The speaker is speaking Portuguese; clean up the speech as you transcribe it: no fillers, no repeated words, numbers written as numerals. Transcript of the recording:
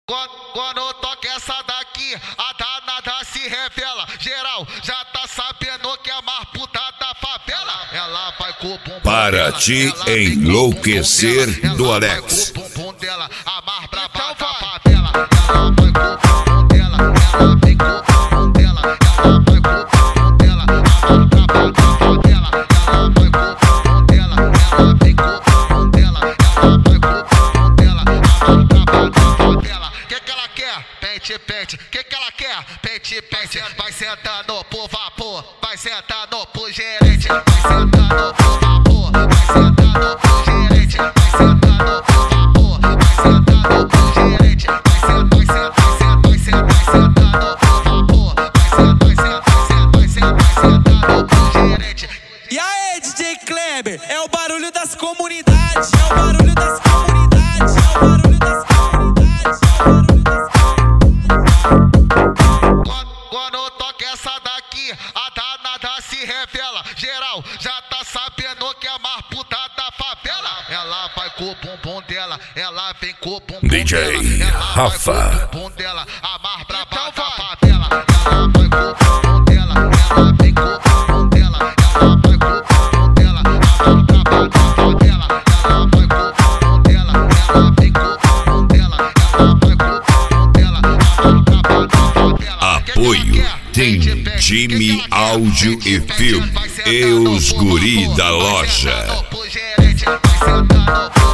Quando toca essa daqui, a danada se revela. Geral já tá sabendo que é mais puta da favela. Ela vai com o bumbum Para dela, te ela vem com o enlouquecer bumbum dela, do ela vai Alex. com o bumbum dela, a mais braba da favela. Ela vai com o bumbum dela, ela vem com o bumbum dela, ela vai com o bumbum dela, a mais braba da favela. Ela vai com o bumbum dela, ela vem com o bumbum dela, ela vai com o bumbum dela, a mais braba da favela. Que ela quer? Pente, pente. Que ela quer? Pente, pente. Vai sentando pro vapor, vai sentando pro gerente, vai sentando pro vapor, vai sentando pro gerente, vai sentando pro vapor, vai sentando pro gerente, vai sentando pro vapor, vai sentando pro gerente. E aí, DJ Kleber, é o barulho das comunidades, é o barulho das comunidades, é o barulho das comunidades, é o barulho das comunidades. Quando toca essa daqui, a danada se revela. Geral já tá sabendo que é mais puta da favela. Ela vai com o bumbum dela, ela vem com o bumbum DJ dela, ela Rafa. vai com o bumbum dela, a mais braba da favela. Ela vai com o bumbum dela, ela vem com o bumbum dela, ela vai com o bumbum dela, a mais braba da favela. Ela vai com o bumbum dela, ela vem com o bumbum dela, ela vai com o bumbum dela, a mais braba da favela. Apoio tem time áudio e filme e os guri da loja. Vai sentando pro gerente, vai sentando pro